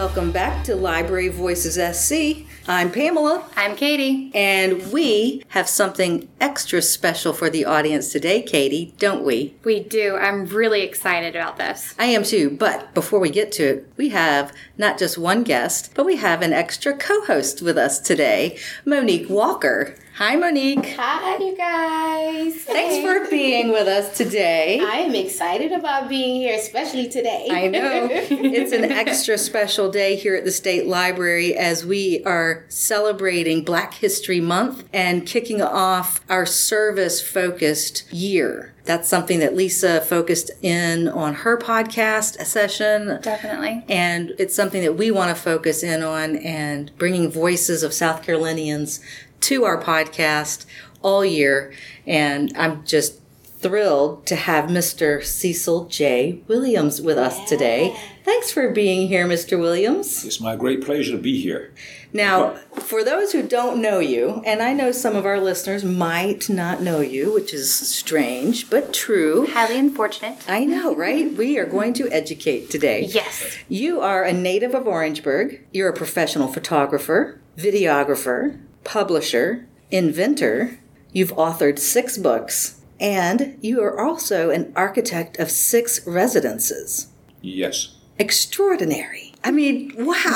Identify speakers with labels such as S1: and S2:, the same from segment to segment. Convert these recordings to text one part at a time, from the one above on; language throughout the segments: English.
S1: Welcome back to Library Voices SC. I'm Pamela.
S2: I'm Katie.
S1: And we have something extra special for the audience today, Katie, don't we?
S2: We do. I'm really excited about this.
S1: I am too, but before we get to it, we have not just one guest, but we have an extra co-host with us today, Monique Walker. Hi, Monique.
S3: Hi, you guys.
S1: Thanks for being with us today.
S3: I am excited about being here, especially today.
S1: I know. It's an extra special day here at the State Library as we are celebrating Black History Month and kicking off our service-focused year. That's something that Lisa focused in on her podcast session.
S2: Definitely.
S1: And it's something that we want to focus in on and bringing voices of South Carolinians to our podcast all year. And I'm just thrilled to have Mr. Cecil J. Williams with us today. Thanks for being here, Mr. Williams.
S4: It's my great pleasure to be here.
S1: Now, for those who don't know you, and I know some of our listeners might not know you, which is strange, but true.
S2: Highly unfortunate.
S1: I know, right? We are going to educate today.
S2: Yes.
S1: You are a native of Orangeburg. You're a professional photographer, videographer, publisher, inventor. You've authored 6 books, and you are also an architect of 6 residences.
S4: Yes.
S1: Extraordinary. I mean, wow.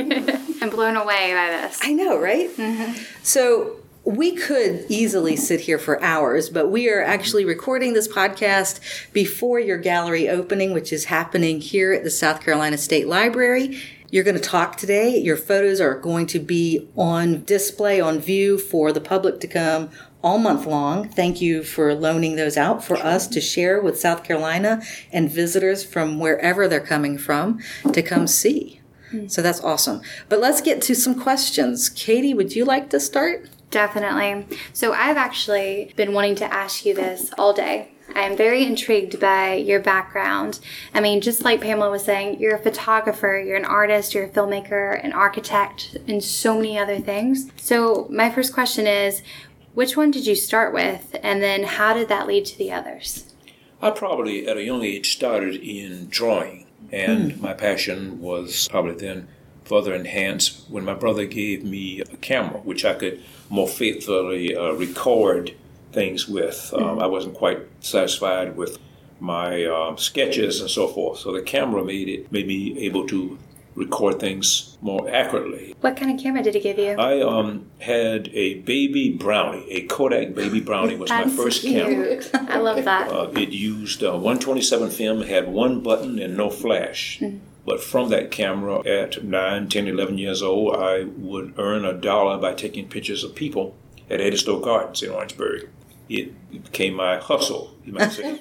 S2: I'm blown away by this.
S1: I know, right? Mm-hmm. So we could easily sit here for hours, but we are actually recording this podcast before your gallery opening, which is happening here at the South Carolina State Library. You're going to talk today. Your photos are going to be on display, on view for the public to come all month long. Thank you for loaning those out for us to share with South Carolina and visitors from wherever they're coming from to come see. So that's awesome. But let's get to some questions. Katie, would you like to start?
S2: Definitely. So I've actually been wanting to ask you this all day. I'm very intrigued by your background. I mean, just like Pamela was saying, you're a photographer, you're an artist, you're a filmmaker, an architect, and so many other things. So my first question is, which one did you start with, and then how did that lead to the others?
S4: I probably, at a young age, started in drawing, and my passion was probably then further enhanced when my brother gave me a camera, which I could more faithfully record things with. I wasn't quite satisfied with my sketches and so forth, so the camera made me able to record things more accurately.
S2: What kind of camera did he give you?
S4: I had a Baby Brownie. A Kodak Baby Brownie was my first camera.
S2: I love that.
S4: It used 127 film, had one button and no flash. But from that camera at 9, 10, 11 years old, I would earn $1 by taking pictures of people at Edisto Gardens in Orangeburg. It became my hustle, you might say.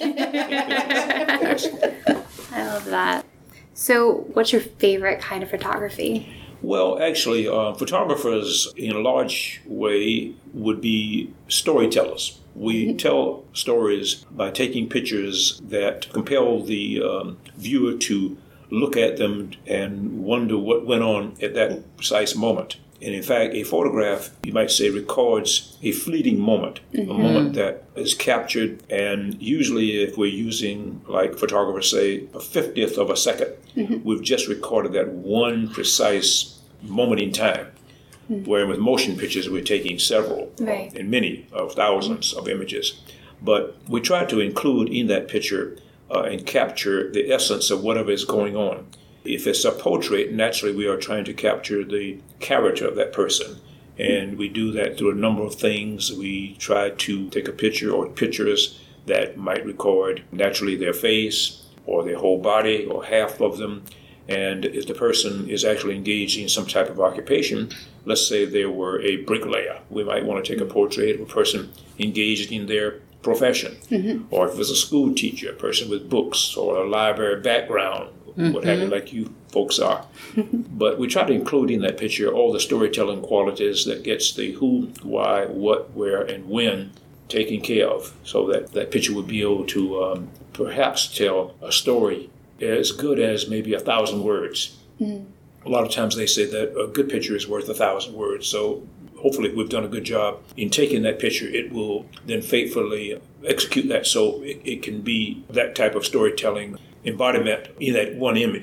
S4: Yes.
S2: I love that. So what's your favorite kind of photography?
S4: Well, actually, photographers in a large way would be storytellers. We tell stories by taking pictures that compel the viewer to look at them and wonder what went on at that precise moment. And in fact, a photograph, you might say, records a fleeting moment, a moment that is captured. And usually if we're using, like photographers say, a 50th of a second, we've just recorded that one precise moment in time. Where with motion pictures, we're taking several and many of thousands of images. But we try to include in that picture and capture the essence of whatever is going on. If it's a portrait, naturally we are trying to capture the character of that person. And we do that through a number of things. We try to take a picture or pictures that might record naturally their face or their whole body or half of them. And if the person is actually engaged in some type of occupation, let's say they were a bricklayer, we might want to take a portrait of a person engaged in their profession. Or if it was a school teacher, a person with books or a library background, what have you, like you folks are. But we try to include in that picture all the storytelling qualities that gets the who, why, what, where, and when taken care of, so that that picture would be able to perhaps tell a story as good as maybe 1,000 words. A lot of times they say that a good picture is worth 1,000 words. So hopefully we've done a good job in taking that picture. It will then faithfully execute that so it can be that type of storytelling embodiment in that one image.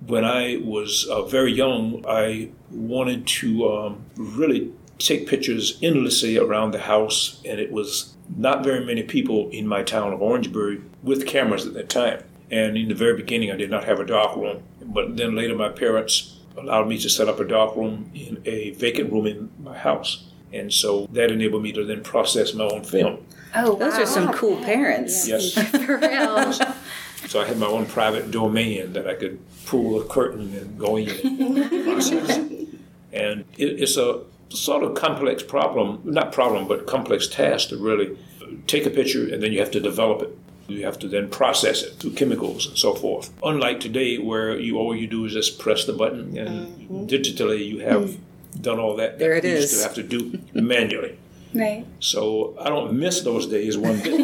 S4: when I was very young, I wanted to really take pictures endlessly around the house, and it was not very many people in my town of Orangeburg with cameras at that time. And in the very beginning, I did not have a darkroom, but then later my parents allowed me to set up a darkroom in a vacant room in my house. And so that enabled me to then process my own film.
S2: Oh, wow.
S1: Those are some cool parents.
S4: Yes.
S2: For real.
S4: So I had my own private domain that I could pull a curtain and go in and process. And it's a sort of complex problem, not problem, but complex task to really take a picture and then you have to develop it. You have to then process it through chemicals and so forth. Unlike today where all you do is just press the button and digitally you have done all that.
S1: There it
S4: you
S1: is.
S4: used to have to do manually.
S2: Right.
S4: So I don't miss those days one bit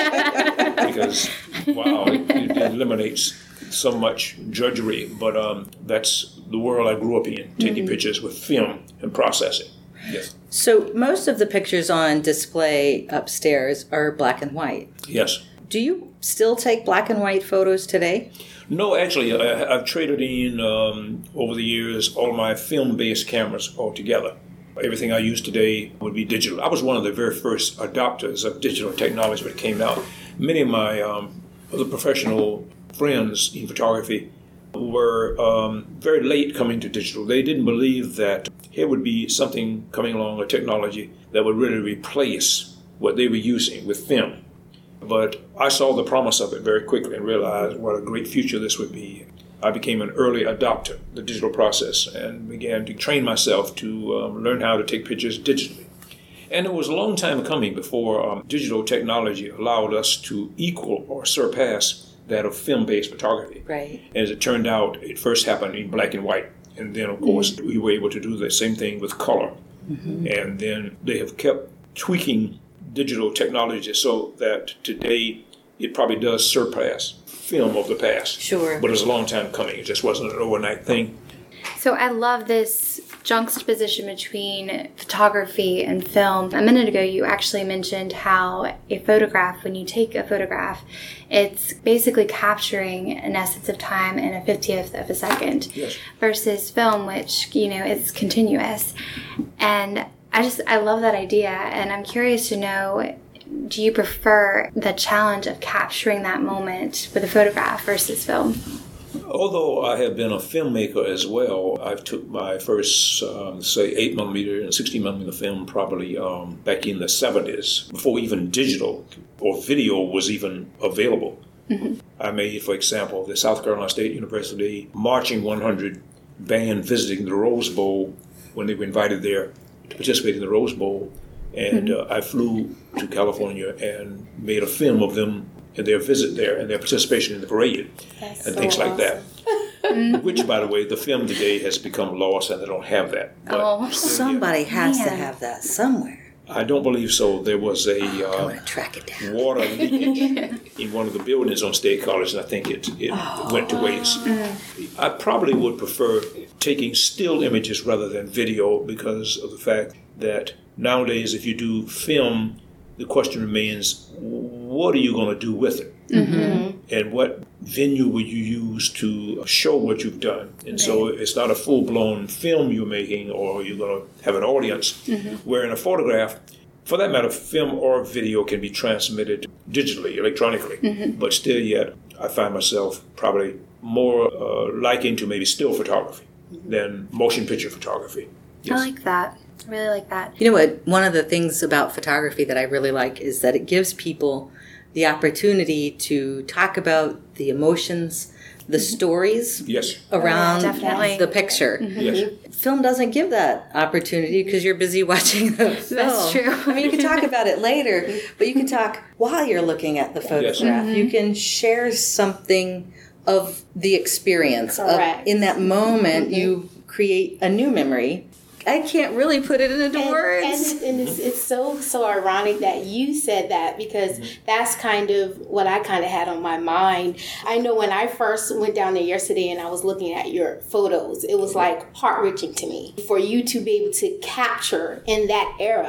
S4: because, wow, it eliminates so much drudgery. But that's the world I grew up in, taking pictures with film and processing. Yes.
S1: So most of the pictures on display upstairs are black and white.
S4: Yes.
S1: Do you still take black and white photos today?
S4: No, actually, I've traded in over the years all my film-based cameras altogether. Everything I use today would be digital. I was one of the very first adopters of digital technology when it came out. Many of my other professional friends in photography were very late coming to digital. They didn't believe that here would be something coming along, a technology that would really replace what they were using with film. But I saw the promise of it very quickly and realized what a great future this would be. I became an early adopter of the digital process and began to train myself to learn how to take pictures digitally. And it was a long time coming before digital technology allowed us to equal or surpass that of film-based photography.
S1: Right.
S4: As it turned out, it first happened in black and white. And then, of course, we were able to do the same thing with color. And then they have kept tweaking digital technology so that today it probably does surpass film of the past.
S1: Sure.
S4: But it was a long time coming. It just wasn't an overnight thing.
S2: So I love this juxtaposition between photography and film. A minute ago, you actually mentioned how a photograph, when you take a photograph, it's basically capturing an essence of time in a 50th of a second.
S4: Yes.
S2: Versus film, which, it's continuous. And I love that idea. And I'm curious to know, do you prefer the challenge of capturing that moment with a photograph versus film?
S4: Although I have been a filmmaker as well, I took my first, 8mm and 16mm film probably back in the 70s, before even digital or video was even available. I made, for example, the South Carolina State University Marching 100 band visiting the Rose Bowl when they were invited there to participate in the Rose Bowl. And I flew to California and made a film of them and their visit there and their participation in the parade and things like that. Which, by the way, the film today has become lost and they don't have that. But
S1: Somebody has to have that somewhere.
S4: I don't believe so. There was a
S1: I want to track it down.
S4: water leakage in one of the buildings on State College, and I think it went to waste. I probably would prefer taking still images rather than video because of the fact that nowadays, if you do film, the question remains, what are you going to do with it? And what venue will you use to show what you've done? And so it's not a full-blown film you're making or you're going to have an audience. Where in a photograph, for that matter, film or video can be transmitted digitally, electronically. But still yet, I find myself probably more liking to maybe still photography than motion picture photography.
S2: I like that. I really like that.
S1: You know what? One of the things about photography that I really like is that it gives people the opportunity to talk about the emotions, the stories around
S2: definitely.
S1: the picture.
S4: Yes.
S1: Film doesn't give that opportunity because you're busy watching the film.
S2: That's true.
S1: I mean, you can talk about it later, but you can talk while you're looking at the photograph. You can share something of the experience.
S3: Correct.
S1: In that moment, you create a new memory. I can't really put it into words.
S3: And it's so ironic that you said that because that's kind of what I kind of had on my mind. I know when I first went down there yesterday and I was looking at your photos, it was like heart-wrenching to me. For you to be able to capture in that era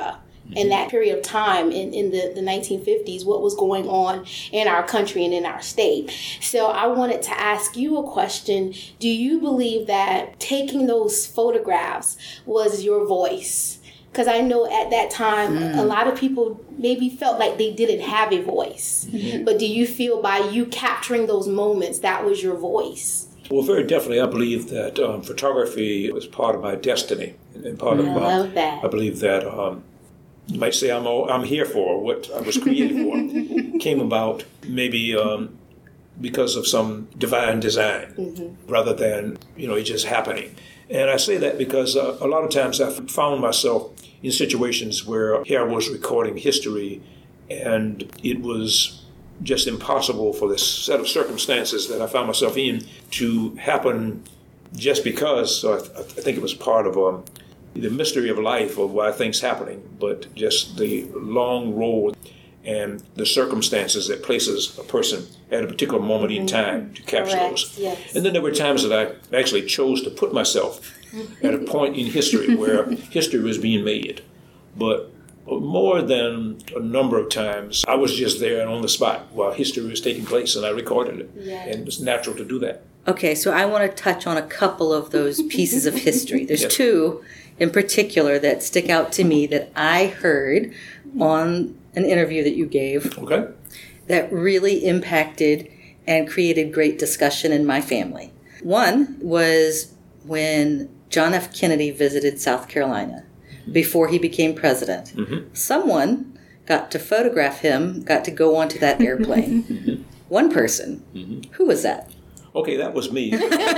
S3: in that period of time in the 1950s, what was going on in our country and in our state. So I wanted to ask you a question. Do you believe that taking those photographs was your voice? Because I know at that time, a lot of people maybe felt like they didn't have a voice. But do you feel by you capturing those moments, that was your voice?
S4: Well, very definitely, I believe that photography was part of my destiny, and part of
S3: I love that.
S4: I believe that you might say I'm here for what I was created for. Came about maybe because of some divine design, rather than it just happening. And I say that because a lot of times I found myself in situations where here I was recording history, and it was just impossible for this set of circumstances that I found myself in to happen just because. So I think it was part of the mystery of life, of why things happening, but just the long road and the circumstances that places a person at a particular moment in time to capture those.
S3: Yes.
S4: And then there were times that I actually chose to put myself at a point in history where history was being made. But more than a number of times, I was just there and on the spot while history was taking place, and I recorded it.
S3: Yes.
S4: And it's natural to do that.
S1: Okay, so I want to touch on a couple of those pieces of history. There's
S4: Yes.
S1: two in particular that stick out to me that I heard on an interview that you gave
S4: Okay?
S1: that really impacted and created great discussion in my family. One was when John F. Kennedy visited South Carolina before he became president. Someone got to photograph him, got to go onto that airplane. One person. Who was that?
S4: Okay, that was me.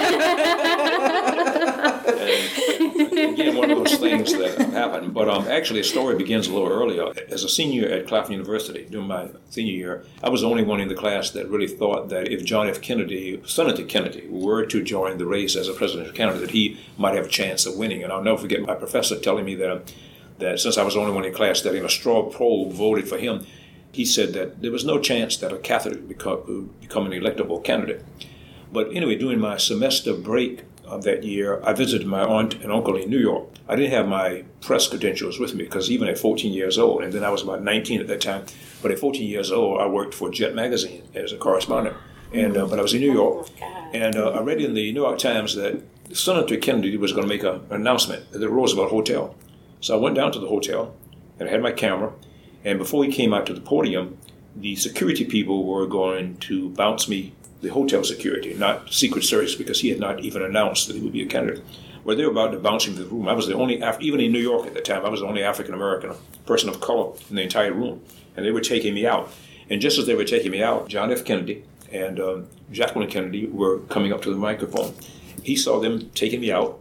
S4: And again, one of those things that happened. But actually, the story begins a little earlier. As a senior at Claflin University, during my senior year, I was the only one in the class that really thought that if John F. Kennedy, Senator Kennedy, were to join the race as a presidential candidate, he might have a chance of winning. And I'll never forget my professor telling me that since I was the only one in class that in a straw poll voted for him, he said that there was no chance that a Catholic would become an electable candidate. But anyway, during my semester break of that year, I visited my aunt and uncle in New York. I didn't have my press credentials with me because even at 14 years old, and then I was about 19 at that time, but at 14 years old, I worked for Jet Magazine as a correspondent. And but I was in New York, and I read in the New York Times that Senator Kennedy was going to make an announcement at the Roosevelt Hotel. So I went down to the hotel, and I had my camera, and before he came out to the podium, the security people were going to bounce me, the hotel security, not Secret Service, because he had not even announced that he would be a candidate. Well, they were about to bounce him to the room. I was the only, even in New York at the time, I was the only African-American person of color in the entire room. And they were taking me out. And just as they were taking me out, John F. Kennedy and Jacqueline Kennedy were coming up to the microphone. He saw them taking me out,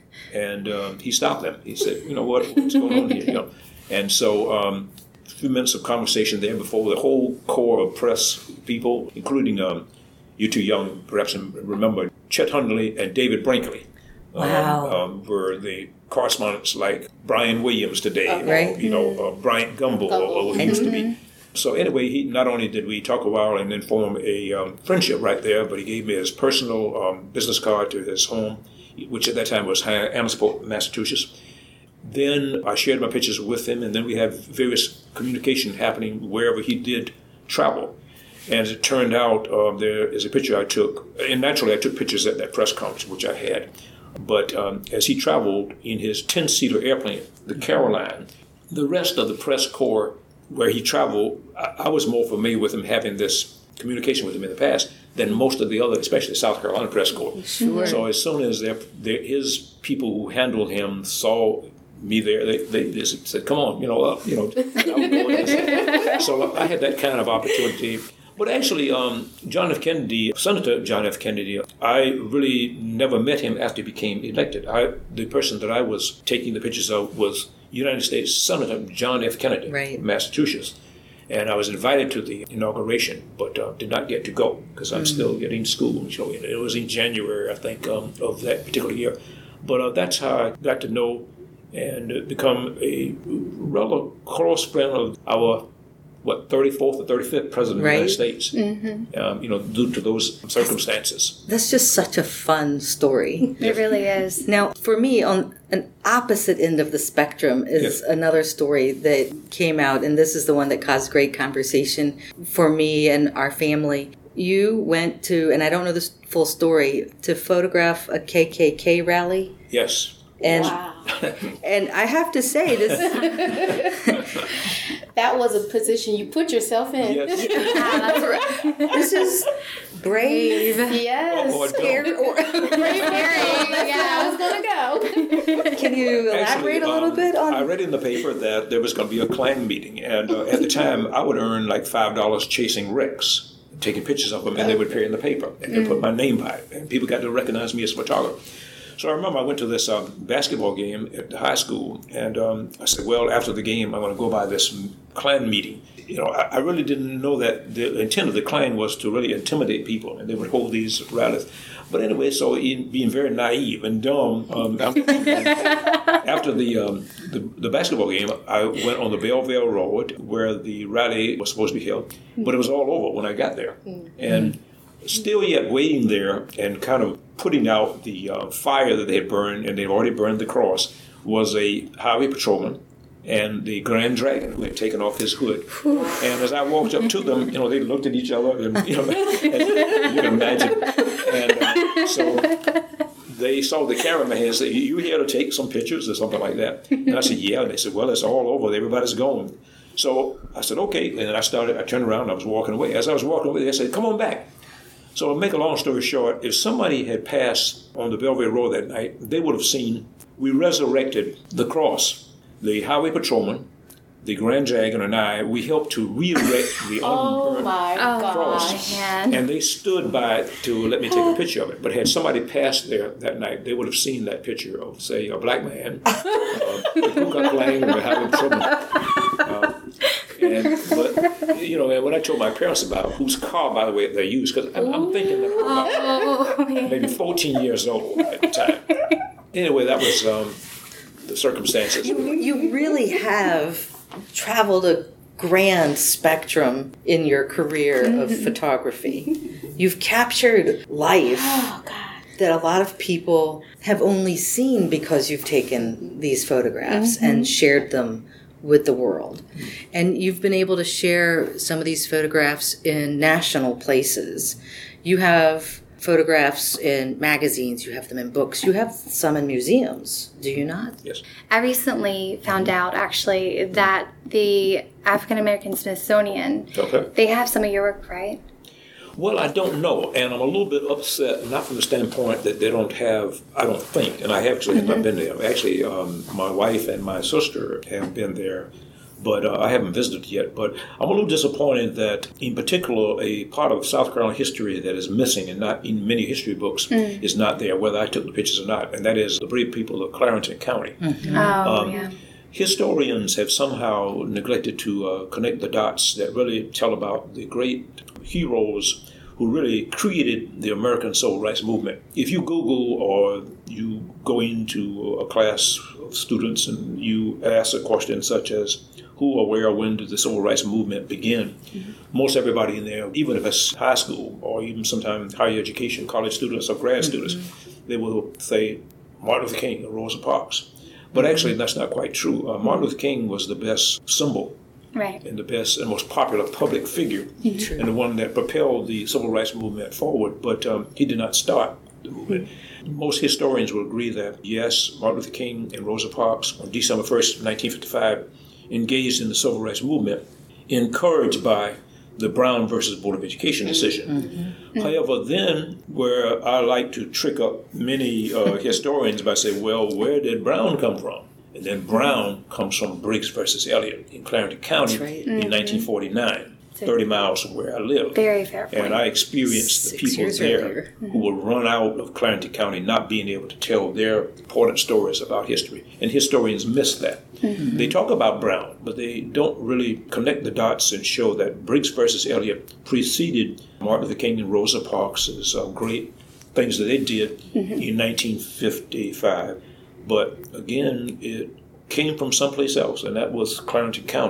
S4: and he stopped them. He said, what's going on here? And so a few minutes of conversation there before the whole core of press people, including you too young, perhaps, remember Chet Hundley and David Brinkley.
S1: Wow.
S4: Were the correspondents like Brian Williams today,
S1: Right.
S4: Bryant Gumbel, or he used to be. So anyway, not only did we talk a while and then form a friendship right there, but he gave me his personal business card to his home, which at that time was Amherstport, Massachusetts. Then I shared my pictures with him, and then we had various communication happening wherever he did travel. And as it turned out, there is a picture I took, and naturally I took pictures at that press conference, which I had. But as he traveled in his 10-seater airplane, the Caroline, the rest of the press corps where he traveled, I was more familiar with him having this communication with him in the past than most of the other, especially the South Carolina press corps. Sure. So as soon as his people who handled him saw me there, they just said, "Come on, So I had that kind of opportunity. But actually, Senator John F. Kennedy, I really never met him after he became elected. The person that I was taking the pictures of was United States Senator John F. Kennedy,
S1: right.
S4: of Massachusetts. And I was invited to the inauguration, but did not get to go because I'm still getting school. It was in January, I think, of that particular year. But that's how I got to know and become a rather close friend of our 34th or 35th president of the United States, due to those circumstances.
S1: That's just such a fun story.
S2: It really is.
S1: Now, for me, on an opposite end of the spectrum is another story that came out, and this is the one that caused great conversation for me and our family. You went to, and I don't know the full story, to photograph a KKK rally.
S4: Yes.
S1: And,
S3: wow.
S1: And I have to say, this
S3: that was a position you put yourself in.
S4: Yes.
S2: That's right.
S1: this is brave.
S3: Yes.
S1: Scary.
S3: That's where I was going to go.
S1: Can you elaborate a little bit on?
S4: I read in the paper that there was going to be a Klan meeting, and at the time I would earn like $5 chasing wrecks, taking pictures of them, and they would appear in the paper, and they put my name by it, and people got to recognize me as a photographer. So I remember I went to this basketball game at the high school, and I said, well, after the game, I'm going to go by this Klan meeting. You know, I really didn't know that the intent of the Klan was to really intimidate people, and they would hold these rallies. But anyway, so being very naive and dumb, after the basketball game, I went on the Belleville Road where the rally was supposed to be held, but it was all over when I got there. And still yet waiting there and kind of putting out the fire that they had burned, and they'd already burned the cross, was a highway patrolman and the Grand Dragon, who had taken off his hood. And as I walked up to them, you know, they looked at each other, and you know, and you can imagine. And so they saw the cameraman and said, "You here to take some pictures or something like that?" And I said, "Yeah." And they said, "Well, it's all over. Everybody's gone." So I said, "Okay." And then I turned around, and I was walking away. As I was walking away, they said, "Come on back." So to make a long story short, if somebody had passed on the Belleville Road that night, they would have seen we resurrected the cross. The highway patrolman, the Grand Dragon, and I, we helped to re-erect the unburned cross. And they stood by to let me take a picture of it. But had somebody passed there that night, they would have seen that picture of, say, a black man, the Ku Klux Klan, or the highway patrolman. But you know, and when I told my parents about whose car, by the way, they used, because I'm thinking that I was about maybe 14 years old at the time. Anyway, that was the circumstances.
S1: You really have traveled a grand spectrum in your career of photography. You've captured life that a lot of people have only seen because you've taken these photographs and shared them with the world. And you've been able to share some of these photographs in national places. You have photographs in magazines, you have them in books, you have some in museums, do you not?
S4: Yes.
S2: I recently found out, actually, that the African American Smithsonian, they have some of your work, right?
S4: Well, I don't know, and I'm a little bit upset, not from the standpoint that they don't have, I don't think, and I actually have not been there. Actually, my wife and my sister have been there, but I haven't visited yet. But I'm a little disappointed that, in particular, a part of South Carolina history that is missing and not in many history books is not there, whether I took the pictures or not, and that is the brave people of Clarendon County. Historians have somehow neglected to connect the dots that really tell about the great heroes who really created the American Civil Rights Movement. If you Google or you go into a class of students and you ask a question such as, who or where or when did the Civil Rights Movement begin? Most everybody in there, even if it's high school or even sometimes higher education, college students or grad students, they will say Martin Luther King or Rosa Parks. But actually, that's not quite true. Martin Luther King was the best symbol and the best and most popular public figure and the one that propelled the Civil Rights Movement forward. But he did not start the movement. Most historians will agree that, yes, Martin Luther King and Rosa Parks on December 1st, 1955, engaged in the Civil Rights Movement, encouraged by the Brown versus Board of Education decision. However, then, where I like to trick up many historians by saying, well, where did Brown come from? And then Brown comes from Briggs versus Elliott in Clarendon County in 1949. 30 miles from where I live.
S2: Very fair point.
S4: And I experienced the people there who would run out of Clarendon County not being able to tell their important stories about history. And historians miss that. They talk about Brown, but they don't really connect the dots and show that Briggs versus Elliott preceded Martin Luther King and Rosa Parks' great things that they did in 1955. But again, it came from someplace else, and that was Clarendon County.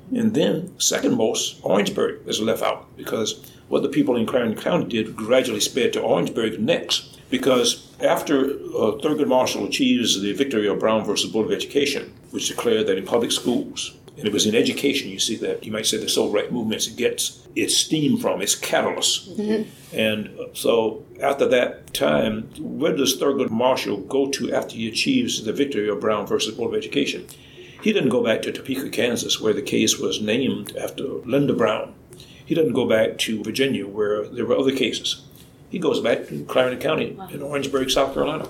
S4: And then, second most, Orangeburg is left out because what the people in Clarendon County did gradually spread to Orangeburg next. Because after Thurgood Marshall achieves the victory of Brown versus Board of Education, which declared that in public schools, and it was in education, you see that, you might say, the civil rights movement gets its steam from, its catalyst. Mm-hmm. And so after that time, where does Thurgood Marshall go to after he achieves the victory of Brown versus Board of Education? He didn't go back to Topeka, Kansas, where the case was named after Linda Brown. He doesn't go back to Virginia, where there were other cases. He goes back to Clarendon County in Orangeburg, South Carolina.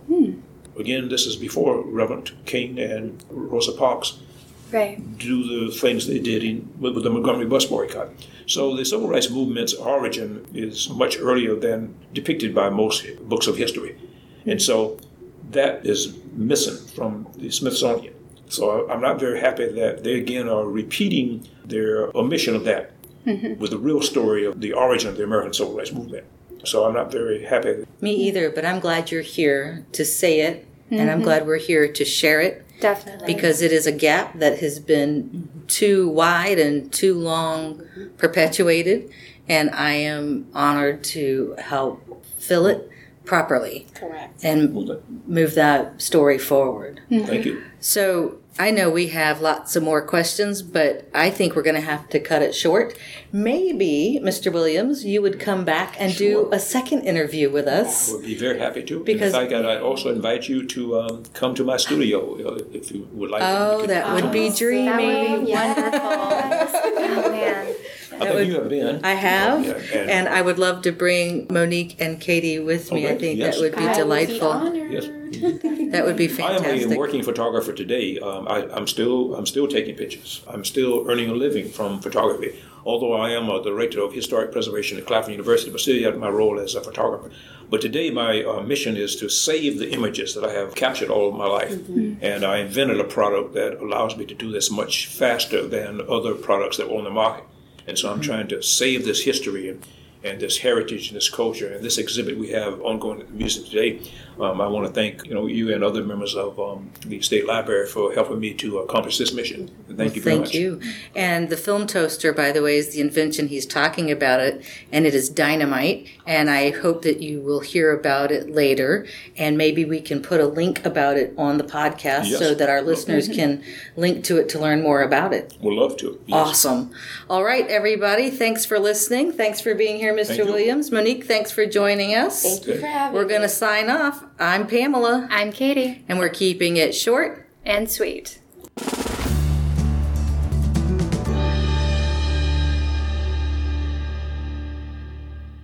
S4: Again, this is before Reverend King and Rosa Parks do the things they did with the Montgomery bus boycott. So the civil rights movement's origin is much earlier than depicted by most books of history. And so that is missing from the Smithsonian. So I'm not very happy that they again are repeating their omission of that with the real story of the origin of the American civil rights movement. So I'm not very happy.
S1: Me either, but I'm glad you're here to say it, and I'm glad we're here to share it.
S2: Definitely.
S1: Because it is a gap that has been too wide and too long perpetuated, and I am honored to help fill it properly.
S3: Correct.
S1: And move that story forward.
S4: Thank you.
S1: So I know we have lots of more questions, but I think we're going to have to cut it short. Maybe, Mr. Williams, you would come back and do a second interview with us.
S4: I would be very happy to.
S1: Because,
S4: in fact, I'd also invite you to come to my studio if you would like.
S1: Oh, that would be dreamy.
S2: That would be wonderful. Oh, man.
S4: I think you have been.
S1: I have,
S4: Yeah,
S1: and I would love to bring Monique and Katie with me.
S4: Okay,
S1: I think
S4: yes.
S1: that would be
S3: I
S1: delightful.
S3: Would be honored.
S4: Yes.
S1: That would be
S4: I am
S1: fantastic.
S4: a working photographer today. I'm still taking pictures. I'm still earning a living from photography. Although I am a director of historic preservation at Claflin University, but still have my role as a photographer. But today my mission is to save the images that I have captured all of my life. And I invented a product that allows me to do this much faster than other products that were on the market. And so I'm trying to save this history and this heritage and this culture and this exhibit we have ongoing at the museum today. I want to thank you and other members of the State Library for helping me to accomplish this mission. And thank you very much.
S1: Thank you. And the film toaster, by the way, is the invention he's talking about it, and it is dynamite. And I hope that you will hear about it later, and maybe we can put a link about it on the podcast so that our listeners can link to it to learn more about it.
S4: We'd love to. Yes.
S1: Awesome. All right, everybody. Thanks for listening. Thanks for being here, Mr. Williams. Monique, thanks for joining us.
S3: Thank you for having me.
S1: We're going to sign off. I'm Pamela.
S2: I'm Katie.
S1: And we're keeping it short
S2: And sweet.